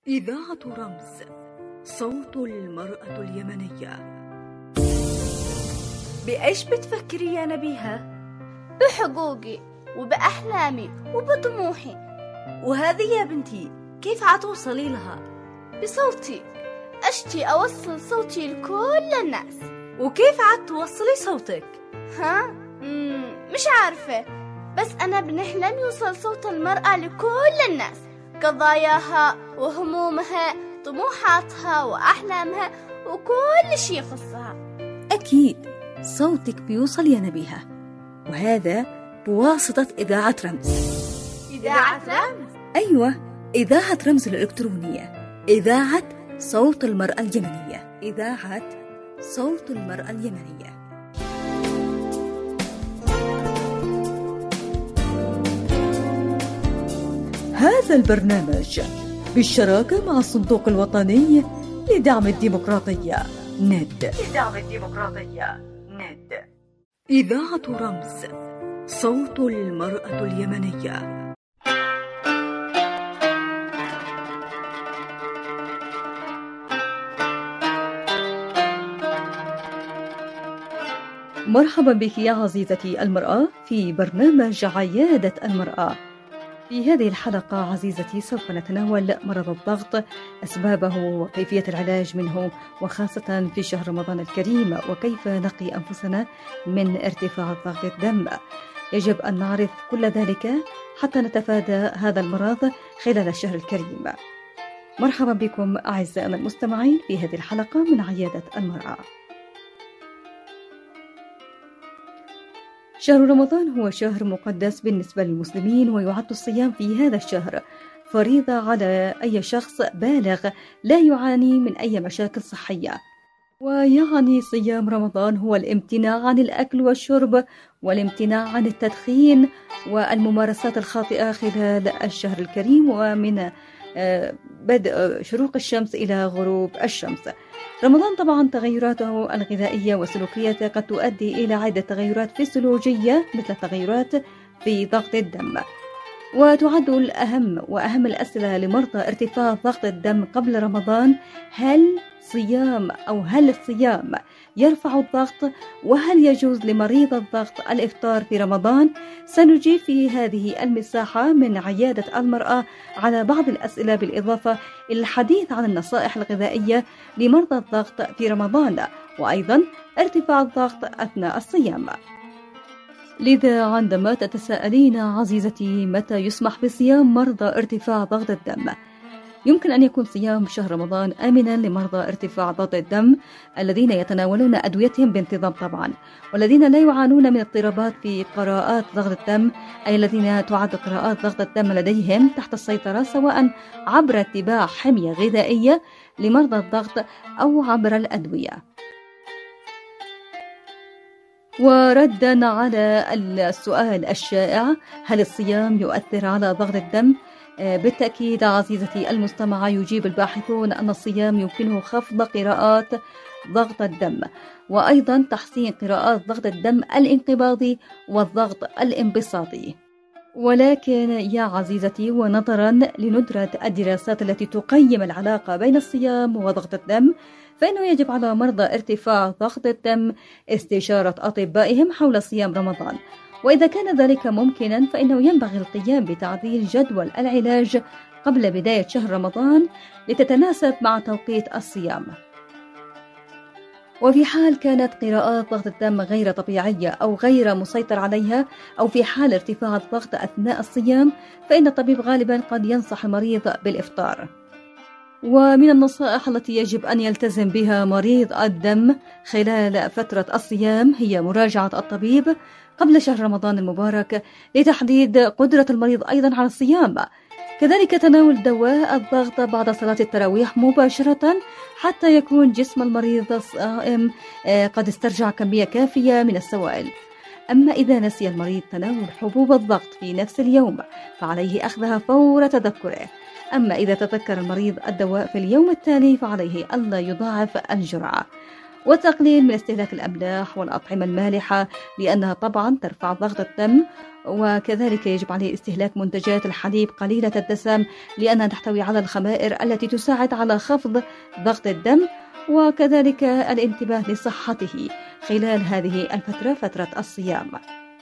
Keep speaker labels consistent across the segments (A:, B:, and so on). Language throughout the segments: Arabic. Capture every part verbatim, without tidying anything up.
A: إذاعة رمز، صوت المرأة اليمنية.
B: بإيش بتفكري يا نبيهة؟
C: بحقوقي وبأحلامي وبطموحي.
B: وهذه يا بنتي كيف عتوصلي لها؟
C: بصوتي، أشتي أوصل صوتي لكل الناس.
B: وكيف عتوصلي صوتك؟
C: ها؟ مم مش عارفة، بس أنا بنحلم يوصل صوت المرأة لكل الناس، قضاياها وهمومها، طموحاتها وأحلامها وكل شي يخصها.
A: أكيد صوتك بيوصل يا نبيهة، وهذا بواسطة إذاعة رمز.
C: إذاعة رمز؟
A: أيوة، إذاعة رمز الإلكترونية، إذاعة صوت المرأة اليمنية، إذاعة صوت المرأة اليمنية. هذا البرنامج بالشراكة مع الصندوق الوطني لدعم الديمقراطية ند.
B: لدعم الديمقراطية ند.
A: إذاعة رمز، صوت المرأة اليمنية. مرحبا بك يا عزيزتي المرأة في برنامج عيادة المرأة. في هذه الحلقة عزيزتي سوف نتناول مرض الضغط، أسبابه وكيفية العلاج منه، وخاصة في شهر رمضان الكريم، وكيف نقي أنفسنا من ارتفاع ضغط الدم. يجب أن نعرف كل ذلك حتى نتفادى هذا المرض خلال الشهر الكريم. مرحبا بكم أعزائنا المستمعين في هذه الحلقة من عيادة المرأة. شهر رمضان هو شهر مقدس بالنسبة للمسلمين، ويعد الصيام في هذا الشهر فريضة على أي شخص بالغ لا يعاني من أي مشاكل صحية. ويعني صيام رمضان هو الامتناع عن الأكل والشرب والامتناع عن التدخين والممارسات الخاطئة خلال الشهر الكريم، ومن بدء شروق الشمس إلى غروب الشمس. رمضان طبعا تغيراته الغذائية والسلوكية قد تؤدي إلى عدة تغيرات فسيولوجية، مثل تغيرات في ضغط الدم. وتعد الأهم وأهم الأسئلة لمرضى ارتفاع ضغط الدم قبل رمضان: هل صيام أو هل الصيام يرفع الضغط؟ وهل يجوز لمريض الضغط الإفطار في رمضان؟ سنجيب في هذه المساحة من عيادة المرأة على بعض الأسئلة، بالإضافة إلى الحديث عن النصائح الغذائية لمرضى الضغط في رمضان، وأيضا ارتفاع الضغط أثناء الصيام. لذا عندما تتساءلين عزيزتي متى يسمح بصيام مرضى ارتفاع ضغط الدم، يمكن أن يكون صيام شهر رمضان آمنا لمرضى ارتفاع ضغط الدم الذين يتناولون أدويتهم بانتظام طبعا، والذين لا يعانون من اضطرابات في قراءات ضغط الدم، أي الذين تعد قراءات ضغط الدم لديهم تحت السيطرة، سواء عبر اتباع حمية غذائية لمرضى الضغط أو عبر الأدوية. وردا على السؤال الشائع: هل الصيام يؤثر على ضغط الدم؟ بالتأكيد عزيزتي المستمعة، يجيب الباحثون أن الصيام يمكنه خفض قراءات ضغط الدم، وأيضا تحسين قراءات ضغط الدم الانقباضي والضغط الانبساطي. ولكن يا عزيزتي، ونظرا لندرة الدراسات التي تقيم العلاقة بين الصيام وضغط الدم، فإنه يجب على مرضى ارتفاع ضغط الدم استشارة أطبائهم حول صيام رمضان، وإذا كان ذلك ممكنا فإنه ينبغي القيام بتعديل جدول العلاج قبل بداية شهر رمضان لتتناسب مع توقيت الصيام. وفي حال كانت قراءات ضغط الدم غير طبيعية أو غير مسيطر عليها، أو في حال ارتفاع الضغط أثناء الصيام، فإن الطبيب غالبا قد ينصح المريض بالإفطار. ومن النصائح التي يجب أن يلتزم بها مريض الدم خلال فترة الصيام هي مراجعة الطبيب قبل شهر رمضان المبارك لتحديد قدرة المريض أيضا على الصيام، كذلك تناول دواء الضغط بعد صلاة التراويح مباشرة حتى يكون جسم المريض الصائم قد استرجع كمية كافية من السوائل. أما إذا نسي المريض تناول حبوب الضغط في نفس اليوم فعليه أخذها فور تذكره. أما إذا تذكر المريض الدواء في اليوم التالي فعليه ألا يضاعف الجرعة. والتقليل من استهلاك الأملاح والأطعمة المالحة، لأنها طبعا ترفع ضغط الدم وكذلك يجب عليه استهلاك منتجات الحليب قليلة الدسم لأنها تحتوي على الخمائر التي تساعد على خفض ضغط الدم، وكذلك الانتباه لصحته خلال هذه الفترة، فترة الصيام.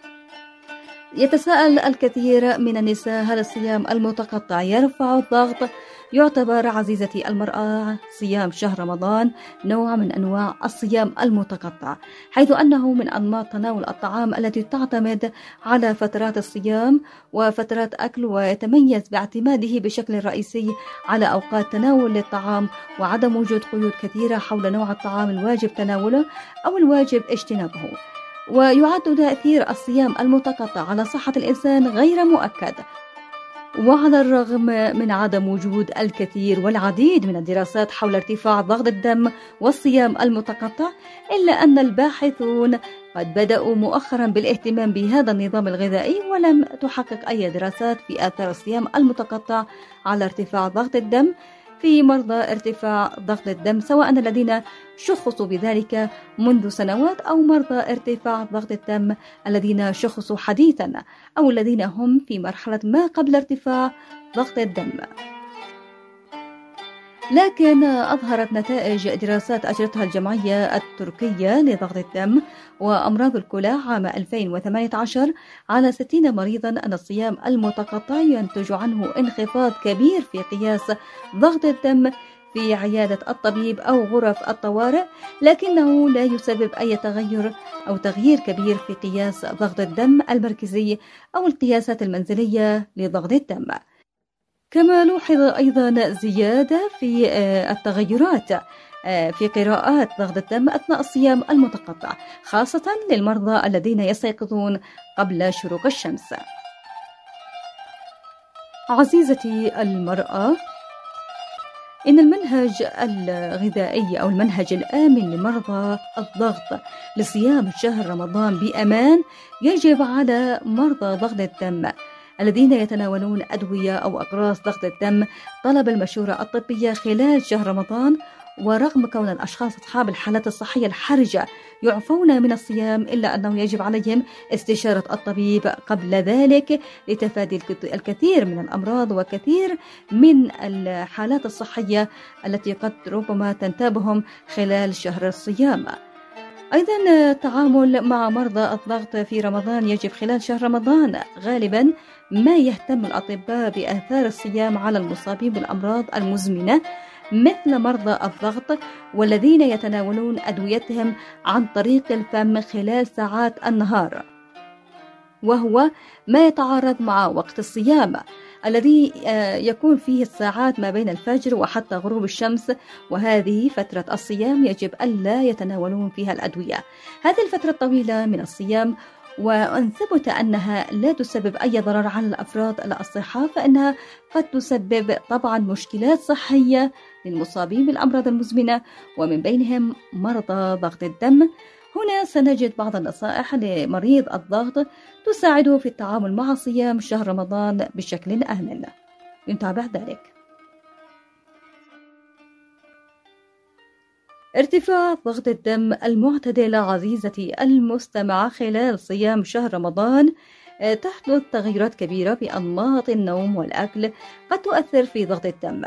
A: يتساءل الكثير من النساء: هل الصيام المتقطع يرفع الضغط؟ يعتبر عزيزتي المرأة صيام شهر رمضان نوع من أنواع الصيام المتقطع، حيث أنه من أنماط تناول الطعام التي تعتمد على فترات الصيام وفترات أكل، ويتميز باعتماده بشكل رئيسي على أوقات تناول للطعام وعدم وجود قيود كثيرة حول نوع الطعام الواجب تناوله أو الواجب اجتنابه. ويعد تأثير الصيام المتقطع على صحة الإنسان غير مؤكد، وعلى الرغم من عدم وجود الكثير والعديد من الدراسات حول ارتفاع ضغط الدم والصيام المتقطع، إلا أن الباحثون قد بدأوا مؤخرا بالاهتمام بهذا النظام الغذائي، ولم تحقق أي دراسات في آثار الصيام المتقطع على ارتفاع ضغط الدم في مرضى ارتفاع ضغط الدم، سواء الذين شخصوا بذلك منذ سنوات أو مرضى ارتفاع ضغط الدم الذين شخصوا حديثا أو الذين هم في مرحلة ما قبل ارتفاع ضغط الدم. لكن أظهرت نتائج دراسات أجرتها الجمعية التركية لضغط الدم وأمراض الكلى عام ألفين وثمانية عشر على ستين مريضا أن الصيام المتقطع ينتج عنه انخفاض كبير في قياس ضغط الدم في عيادة الطبيب أو غرف الطوارئ، لكنه لا يسبب أي تغير أو تغيير كبير في قياس ضغط الدم المركزي أو القياسات المنزلية لضغط الدم. كما لوحظ أيضا زيادة في التغيرات في قراءات ضغط الدم أثناء الصيام المتقطع، خاصة للمرضى الذين يستيقظون قبل شروق الشمس. عزيزتي المرأة، إن المنهج الغذائي أو المنهج الآمن لمرضى الضغط لصيام شهر رمضان بأمان يجب على مرضى ضغط الدم الذين يتناولون أدوية أو أقراص ضغط الدم طلب المشورة الطبية خلال شهر رمضان. ورغم كون الأشخاص أصحاب الحالات الصحية الحرجة يعفون من الصيام، إلا أنه يجب عليهم استشارة الطبيب قبل ذلك لتفادي الكثير من الأمراض وكثير من الحالات الصحية التي قد ربما تنتابهم خلال شهر الصيام. أيضا التعامل مع مرضى الضغط في رمضان يجب خلال شهر رمضان. غالبا ما يهتم الأطباء بآثار الصيام على المصابين بالأمراض المزمنة مثل مرضى الضغط والذين يتناولون أدويتهم عن طريق الفم خلال ساعات النهار، وهو ما يتعارض مع وقت الصيام الذي يكون فيه الساعات ما بين الفجر وحتى غروب الشمس، وهذه فترة الصيام يجب ألا يتناولون فيها الأدوية. هذه الفترة الطويلة من الصيام وأن ثبت أنها لا تسبب أي ضرر على الأفراد الأصحاء، فإنها قد تسبب طبعا مشكلات صحية للمصابين بالأمراض المزمنة ومن بينهم مرضى ضغط الدم. هنا سنجد بعض النصائح لمريض الضغط تساعده في التعامل مع صيام شهر رمضان بشكل آمن. نتابع ذلك. ارتفاع ضغط الدم المعتدل عزيزتي المستمعة خلال صيام شهر رمضان تحدث تغيرات كبيرة في أنماط النوم والأكل قد تؤثر في ضغط الدم.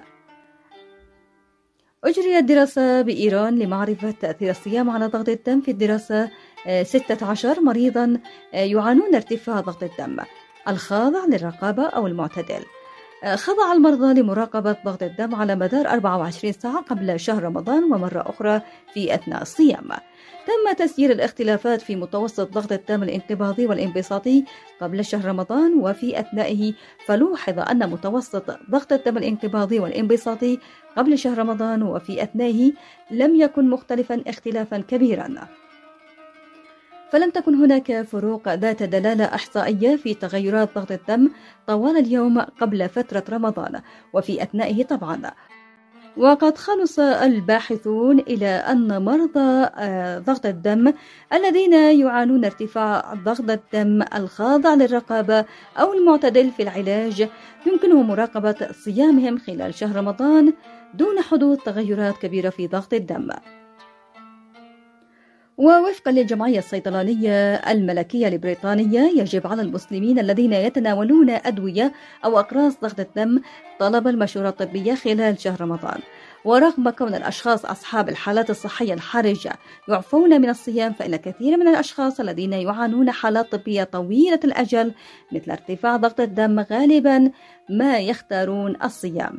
A: أجريت دراسة بإيران لمعرفة تأثير الصيام على ضغط الدم. في الدراسة ستة عشر مريضا يعانون ارتفاع ضغط الدم الخاضع للرقابة أو المعتدل. خضع المرضى لمراقبة ضغط الدم على مدار أربعة وعشرين ساعة قبل شهر رمضان ومرة أخرى في أثناء الصيام. تم تسجيل الاختلافات في متوسط ضغط الدم الانقباضي والانبساطي قبل شهر رمضان وفي أثنائه، فلوحظ أن متوسط ضغط الدم الانقباضي والانبساطي قبل شهر رمضان وفي أثنائه لم يكن مختلفا اختلافا كبيرا، فلم تكن هناك فروق ذات دلالة إحصائية في تغيرات ضغط الدم طوال اليوم قبل فترة رمضان وفي أثنائه طبعا. وقد خلص الباحثون إلى أن مرضى ضغط الدم الذين يعانون ارتفاع ضغط الدم الخاضع للرقابة أو المعتدل في العلاج يمكنهم مراقبة صيامهم خلال شهر رمضان دون حدوث تغيرات كبيرة في ضغط الدم. ووفقا للجمعية الصيدلانية الملكية البريطانية يجب على المسلمين الذين يتناولون أدوية أو أقراص ضغط الدم طلب المشورة الطبية خلال شهر رمضان. ورغم كون الأشخاص أصحاب الحالات الصحية الحرجة يعفون من الصيام، فإن كثير من الأشخاص الذين يعانون حالات طبية طويلة الأجل مثل ارتفاع ضغط الدم غالبا ما يختارون الصيام.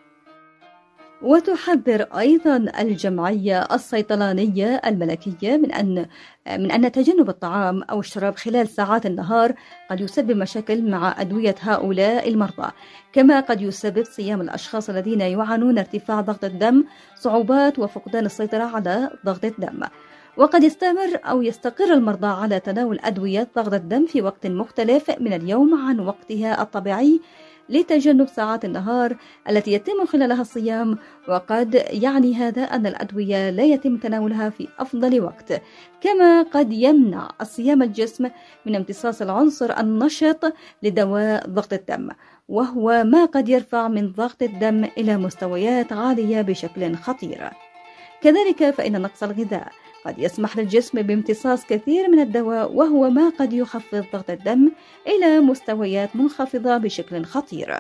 A: وتحذر أيضا الجمعية الصيدلانية الملكية من أن من أن تجنب الطعام أو الشراب خلال ساعات النهار قد يسبب مشاكل مع أدوية هؤلاء المرضى، كما قد يسبب صيام الأشخاص الذين يعانون ارتفاع ضغط الدم صعوبات وفقدان السيطرة على ضغط الدم. وقد يستمر أو يستقر المرضى على تناول أدوية ضغط الدم في وقت مختلف من اليوم عن وقتها الطبيعي لتجنب ساعات النهار التي يتم خلالها الصيام، وقد يعني هذا أن الأدوية لا يتم تناولها في أفضل وقت، كما قد يمنع الصيام الجسم من امتصاص العنصر النشط لدواء ضغط الدم، وهو ما قد يرفع من ضغط الدم إلى مستويات عالية بشكل خطير. كذلك فإن نقص الغذاء قد يسمح للجسم بامتصاص كثير من الدواء، وهو ما قد يخفض ضغط الدم إلى مستويات منخفضة بشكل خطير.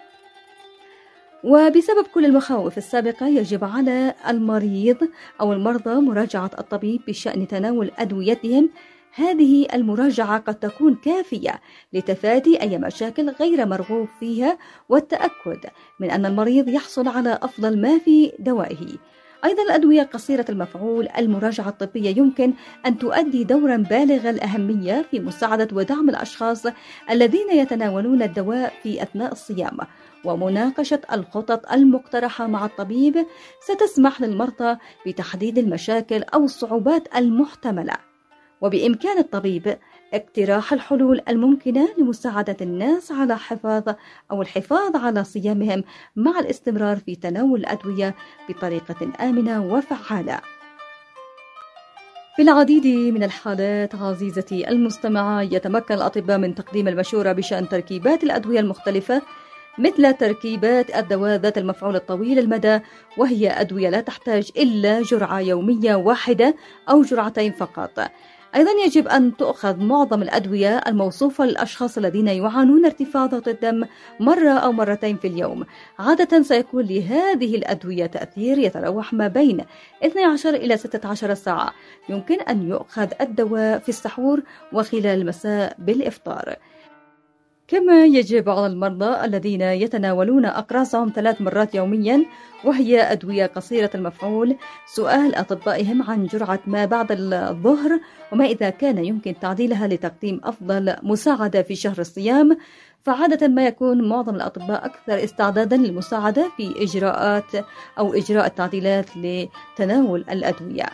A: وبسبب كل المخاوف السابقة يجب على المريض أو المرضى مراجعة الطبيب بشأن تناول أدويتهم. هذه المراجعة قد تكون كافية لتفادي أي مشاكل غير مرغوب فيها والتأكد من أن المريض يحصل على أفضل ما في دوائه. أيضا الأدوية قصيرة المفعول، المراجعة الطبية يمكن أن تؤدي دورا بالغ الأهمية في مساعدة ودعم الأشخاص الذين يتناولون الدواء في أثناء الصيام، ومناقشة الخطط المقترحة مع الطبيب ستسمح للمرضى بتحديد المشاكل أو الصعوبات المحتملة، وبإمكان الطبيب اقتراح الحلول الممكنة لمساعدة الناس على حفاظ أو الحفاظ على صيامهم مع الاستمرار في تناول الأدوية بطريقة آمنة وفعالة. في العديد من الحالات عزيزتي المستمعة يتمكن الأطباء من تقديم المشورة بشأن تركيبات الأدوية المختلفة، مثل تركيبات الدواء ذات المفعول الطويل المدى، وهي أدوية لا تحتاج إلا جرعة يومية واحدة أو جرعتين فقط. أيضا يجب أن تؤخذ معظم الأدوية الموصوفة للأشخاص الذين يعانون ارتفاع ضغط الدم مرة أو مرتين في اليوم. عادة سيكون لهذه الأدوية تأثير يتراوح ما بين اثنتي عشرة إلى ستة عشر ساعة. يمكن أن يؤخذ الدواء في السحور وخلال المساء بالإفطار. كما يجب على المرضى الذين يتناولون أقراصهم ثلاث مرات يوميا، وهي أدوية قصيرة المفعول، سؤال أطبائهم عن جرعة ما بعد الظهر وما إذا كان يمكن تعديلها لتقديم أفضل مساعدة في شهر الصيام. فعادة ما يكون معظم الأطباء أكثر استعدادا للمساعدة في إجراءات أو إجراء التعديلات لتناول الأدوية.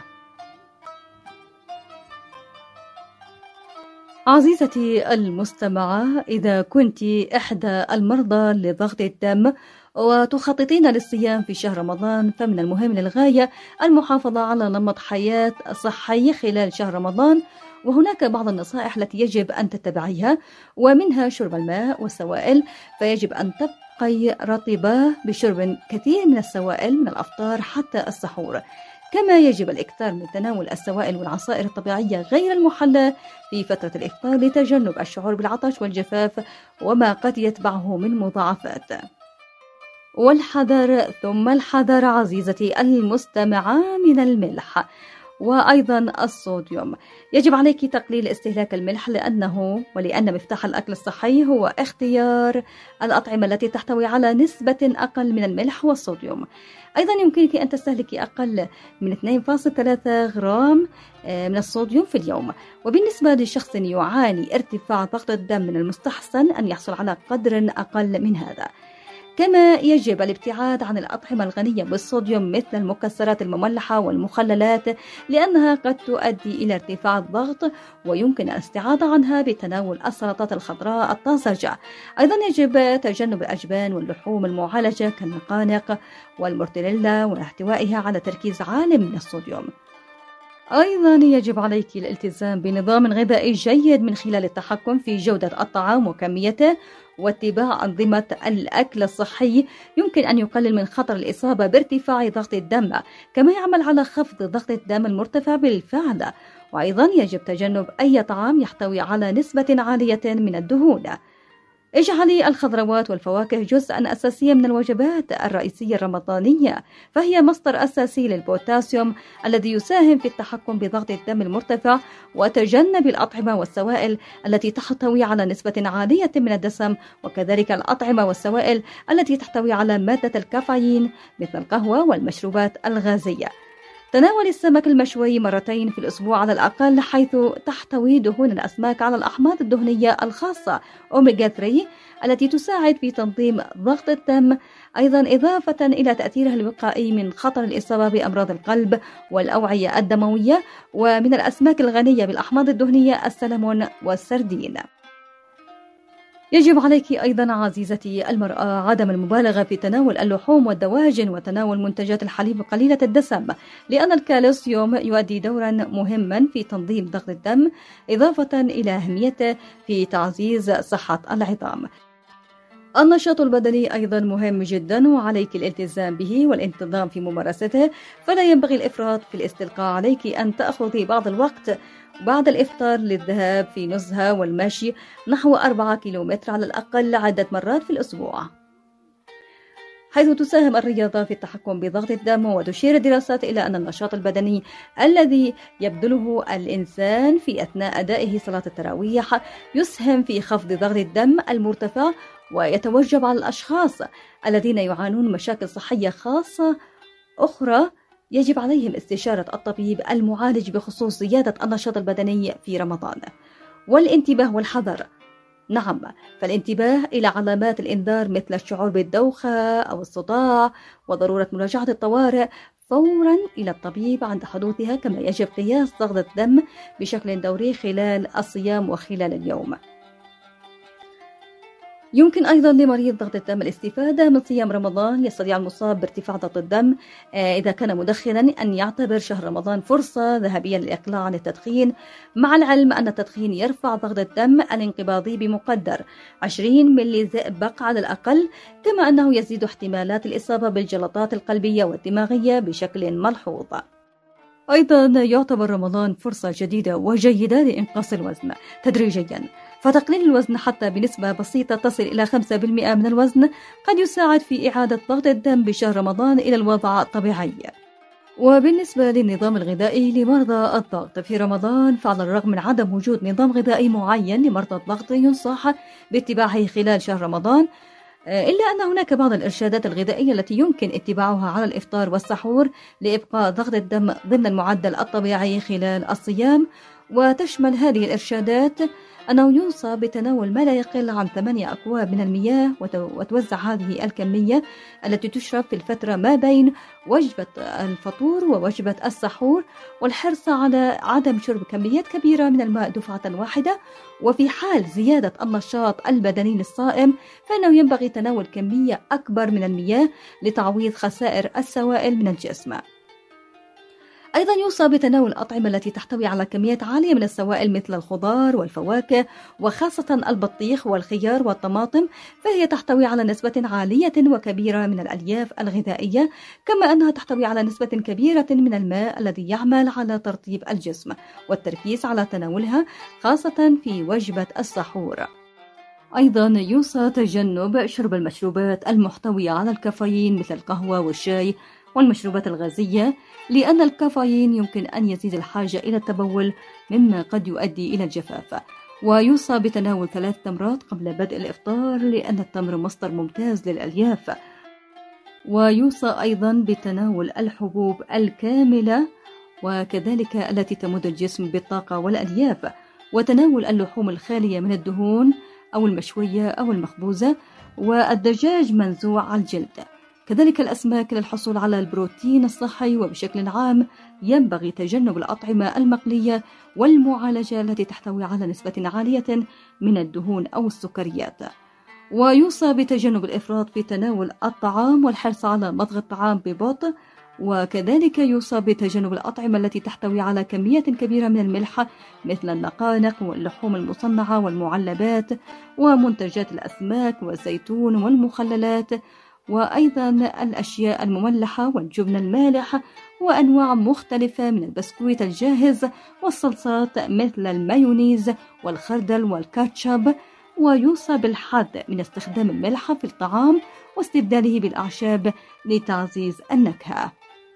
A: عزيزتي المستمعة، إذا كنت إحدى المرضى لضغط الدم وتخططين للصيام في شهر رمضان، فمن المهم للغاية المحافظة على نمط حياة صحي خلال شهر رمضان، وهناك بعض النصائح التي يجب أن تتبعيها، ومنها شرب الماء والسوائل. فيجب أن تبقي رطبة بشرب كثير من السوائل من الأفطار حتى السحور. كما يجب الإكثار من تناول السوائل والعصائر الطبيعية غير المحلى في فترة الإفطار لتجنب الشعور بالعطش والجفاف وما قد يتبعه من مضاعفات. والحذر ثم الحذر عزيزتي المستمعة من الملح وأيضا الصوديوم. يجب عليك تقليل استهلاك الملح، لأنه ولأن مفتاح الأكل الصحي هو اختيار الأطعمة التي تحتوي على نسبة أقل من الملح والصوديوم. أيضا يمكنك أن تستهلكي أقل من اثنين فاصلة ثلاثة غرام من الصوديوم في اليوم. وبالنسبة لشخص يعاني ارتفاع ضغط الدم، من المستحسن أن يحصل على قدر أقل من هذا. كما يجب الابتعاد عن الأطعمة الغنية بالصوديوم مثل المكسرات المملحة والمخللات، لأنها قد تؤدي إلى ارتفاع الضغط، ويمكن الاستعاضة عنها بتناول السلطات الخضراء الطازجة. أيضا يجب تجنب الأجبان واللحوم المعالجة كالنقانق والمورتيليلا واحتوائها على تركيز عالي من الصوديوم. أيضا يجب عليك الالتزام بنظام غذائي جيد من خلال التحكم في جودة الطعام وكميته واتباع أنظمة الأكل الصحي. يمكن أن يقلل من خطر الإصابة بارتفاع ضغط الدم، كما يعمل على خفض ضغط الدم المرتفع بالفعل. وأيضا يجب تجنب أي طعام يحتوي على نسبة عالية من الدهون. اجعلي الخضروات والفواكه جزءا أساسيا من الوجبات الرئيسية الرمضانية، فهي مصدر أساسي للبوتاسيوم الذي يساهم في التحكم بضغط الدم المرتفع. وتجنبي الأطعمة والسوائل التي تحتوي على نسبة عالية من الدسم، وكذلك الأطعمة والسوائل التي تحتوي على مادة الكافيين مثل القهوة والمشروبات الغازية. تناول السمك المشوي مرتين في الأسبوع على الأقل، حيث تحتوي دهون الأسماك على الأحماض الدهنية الخاصة أوميغا ثلاثة التي تساعد في تنظيم ضغط الدم، أيضا إضافة إلى تأثيرها الوقائي من خطر الإصابة بأمراض القلب والأوعية الدموية. ومن الأسماك الغنية بالأحماض الدهنية السلمون والسردين. يجب عليك أيضا عزيزتي المرأة عدم المبالغة في تناول اللحوم والدواجن وتناول منتجات الحليب قليلة الدسم، لأن الكالسيوم يؤدي دورا مهما في تنظيم ضغط الدم، إضافة إلى أهميته في تعزيز صحة العظام. النشاط البدني أيضا مهم جدا، وعليك الالتزام به والانتظام في ممارسته، فلا ينبغي الإفراط في الاستلقاء. عليك أن تأخذي بعض الوقت بعد الإفطار للذهاب في نزهة والمشي نحو أربعة كيلومتر على الأقل عدة مرات في الأسبوع، حيث تساهم الرياضة في التحكم بضغط الدم. وتشير الدراسات إلى أن النشاط البدني الذي يبذله الإنسان في أثناء أدائه صلاة التراويح يسهم في خفض ضغط الدم المرتفع، ويتوجب على الأشخاص الذين يعانون مشاكل صحية خاصة أخرى يجب عليهم استشارة الطبيب المعالج بخصوص زيادة النشاط البدني في رمضان. والانتباه والحذر. نعم، فالانتباه إلى علامات الإنذار مثل الشعور بالدوخة أو الصداع، وضرورة مراجعة الطوارئ فورا إلى الطبيب عند حدوثها، كما يجب قياس ضغط الدم بشكل دوري خلال الصيام وخلال اليوم. يمكن أيضا لمريض ضغط الدم الاستفادة من صيام رمضان. يستطيع المصاب بارتفاع ضغط الدم إذا كان مدخنا أن يعتبر شهر رمضان فرصة ذهبية للإقلاع عن التدخين، مع العلم أن التدخين يرفع ضغط الدم الانقباضي بمقدار عشرين ملي زئبق على الأقل، كما أنه يزيد احتمالات الإصابة بالجلطات القلبية والدماغية بشكل ملحوظ. أيضا يعتبر رمضان فرصة جديدة وجيدة لإنقاص الوزن تدريجيا، فتقليل الوزن حتى بنسبة بسيطة تصل إلى خمسة بالمئة من الوزن قد يساعد في إعادة ضغط الدم بشهر رمضان إلى الوضع الطبيعي. وبالنسبة للنظام الغذائي لمرضى الضغط في رمضان، فعلى الرغم من عدم وجود نظام غذائي معين لمرضى الضغط ينصح باتباعه خلال شهر رمضان، إلا أن هناك بعض الإرشادات الغذائية التي يمكن اتباعها على الإفطار والسحور لإبقاء ضغط الدم ضمن المعدل الطبيعي خلال الصيام. وتشمل هذه الإرشادات أنه يوصى بتناول ما لا يقل عن ثمانية أكواب من المياه، وتوزع هذه الكمية التي تشرب في الفترة ما بين وجبة الفطور ووجبة السحور، والحرص على عدم شرب كميات كبيرة من الماء دفعة واحدة. وفي حال زيادة النشاط البدني للصائم فإنه ينبغي تناول كمية أكبر من المياه لتعويض خسائر السوائل من الجسم. أيضا يوصى بتناول الأطعمة التي تحتوي على كميات عالية من السوائل مثل الخضار والفواكه، وخاصة البطيخ والخيار والطماطم، فهي تحتوي على نسبة عالية وكبيرة من الألياف الغذائية، كما أنها تحتوي على نسبة كبيرة من الماء الذي يعمل على ترطيب الجسم، والتركيز على تناولها خاصة في وجبة السحور. أيضا يوصى تجنب شرب المشروبات المحتوية على الكافيين مثل القهوة والشاي والمشروبات الغازية، لأن الكافيين يمكن أن يزيد الحاجة إلى التبول مما قد يؤدي إلى الجفاف. ويوصى بتناول ثلاث تمرات قبل بدء الإفطار، لأن التمر مصدر ممتاز للألياف. ويوصى أيضا بتناول الحبوب الكاملة وكذلك التي تمد الجسم بالطاقة والألياف، وتناول اللحوم الخالية من الدهون أو المشوية أو المخبوزة، والدجاج منزوع الجلد، كذلك الأسماك للحصول على البروتين الصحي. وبشكل عام ينبغي تجنب الأطعمة المقلية والمعالجة التي تحتوي على نسبة عالية من الدهون أو السكريات. ويوصى بتجنب الإفراط في تناول الطعام والحرص على مضغ الطعام ببطء، وكذلك يوصى بتجنب الأطعمة التي تحتوي على كمية كبيرة من الملح مثل النقانق واللحوم المصنعة والمعلبات ومنتجات الأسماك والزيتون والمخللات. وأيضا الأشياء المملحة والجبن المالح وأنواع مختلفة من البسكويت الجاهز والصلصات مثل المايونيز والخردل والكاتشب. ويوصى بالحد من استخدام الملح في الطعام واستبداله بالأعشاب لتعزيز النكهة.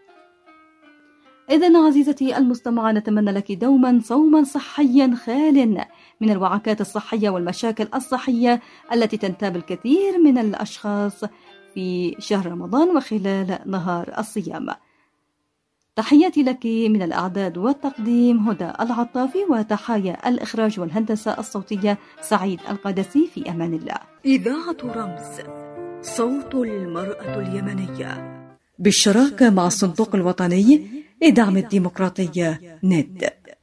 A: إذن عزيزتي المستمعة، نتمنى لك دوما صوما صحيا خال من الوعكات الصحية والمشاكل الصحية التي تنتاب الكثير من الأشخاص في شهر رمضان وخلال نهار الصيام. تحياتي لك من الإعداد والتقديم هدى العطافي، وتحايا الإخراج والهندسة الصوتية سعيد القادسي. في أمان الله.
D: إذاعة رمز، صوت المرأة اليمنية،
A: بالشراكة مع الصندوق الوطني لدعم الديمقراطية ند.